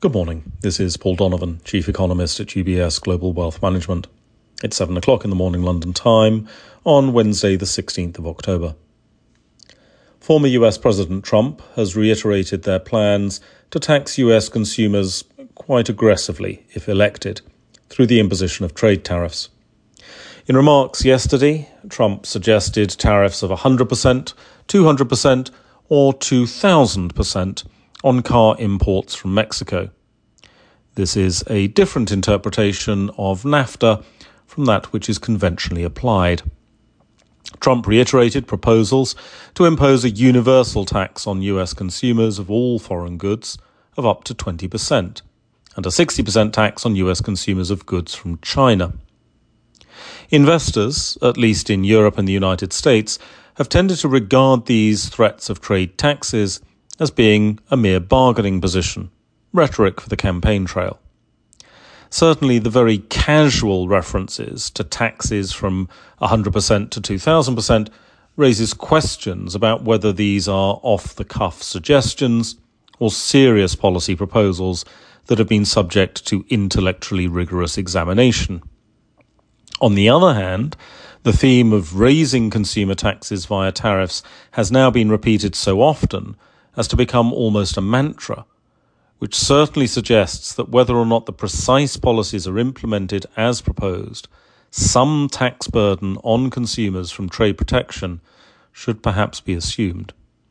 Good morning. This is Paul Donovan, Chief Economist at UBS Global Wealth Management. It's 7 o'clock in the morning London time on Wednesday, the 16th of October. Former US President Trump has reiterated their plans to tax US consumers quite aggressively, if elected, through the imposition of trade tariffs. In remarks yesterday, Trump suggested tariffs of 100%, 200%, or 2,000% on car imports from Mexico. This is a different interpretation of NAFTA from that which is conventionally applied. Trump reiterated proposals to impose a universal tax on US consumers of all foreign goods of up to 20% and a 60% tax on US consumers of goods from China. Investors, at least in Europe and the United States, have tended to regard these threats of trade taxes as being a mere bargaining position, rhetoric for the campaign trail. Certainly the very casual references to taxes from 100% to 2,000% raises questions about whether these are off-the-cuff suggestions or serious policy proposals that have been subject to intellectually rigorous examination. On the other hand, the theme of raising consumer taxes via tariffs has now been repeated so often as to become almost a mantra, which certainly suggests that whether or not the precise policies are implemented as proposed, some tax burden on consumers from trade protection should perhaps be assumed.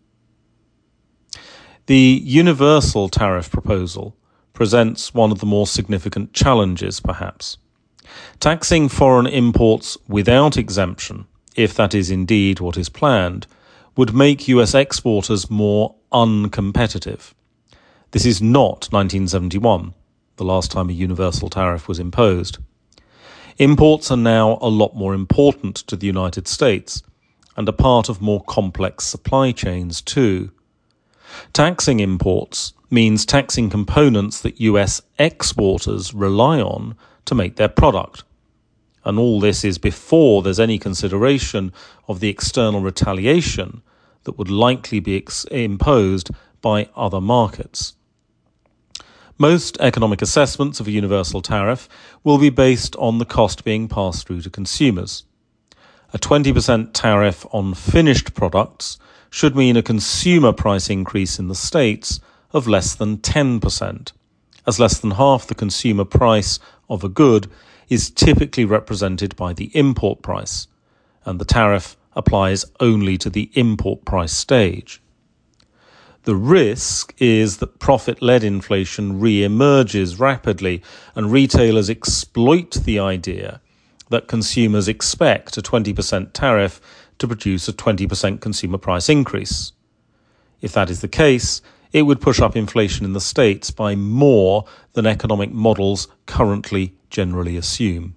The universal tariff proposal presents one of the more significant challenges, perhaps. Taxing foreign imports without exemption, if that is indeed what is planned, would make US exporters more uncompetitive. This is not 1971, the last time a universal tariff was imposed. Imports are now a lot more important to the United States and are part of more complex supply chains too. Taxing imports means taxing components that US exporters rely on to make their product. And all this is before there's any consideration of the external retaliation that would likely be imposed by other markets. Most economic assessments of a universal tariff will be based on the cost being passed through to consumers. A 20% tariff on finished products should mean a consumer price increase in the States of less than 10%, as less than half the consumer price of a good is typically represented by the import price, and the tariff applies only to the import price stage. The risk is that profit-led inflation re-emerges rapidly and retailers exploit the idea that consumers expect a 20% tariff to produce a 20% consumer price increase. If that is the case, it would push up inflation in the States by more than economic models currently generally assume.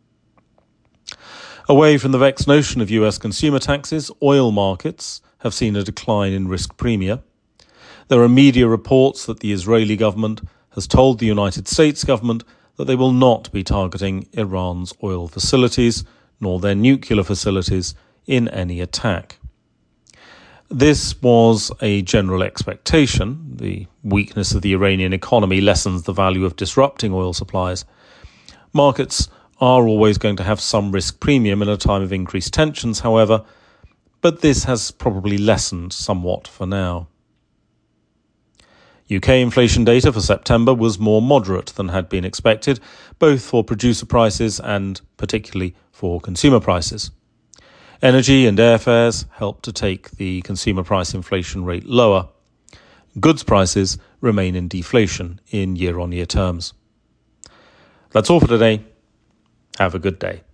Away from the vexed notion of US consumer taxes, oil markets have seen a decline in risk premia. There are media reports that the Israeli government has told the United States government that they will not be targeting Iran's oil facilities nor their nuclear facilities in any attack. This was a general expectation. The weakness of the Iranian economy lessens the value of disrupting oil supplies. Markets are always going to have some risk premium in a time of increased tensions, however, but this has probably lessened somewhat for now. UK inflation data for September was more moderate than had been expected, both for producer prices and particularly for consumer prices. Energy and airfares helped to take the consumer price inflation rate lower. Goods prices remain in deflation in year-on-year terms. That's all for today. Have a good day.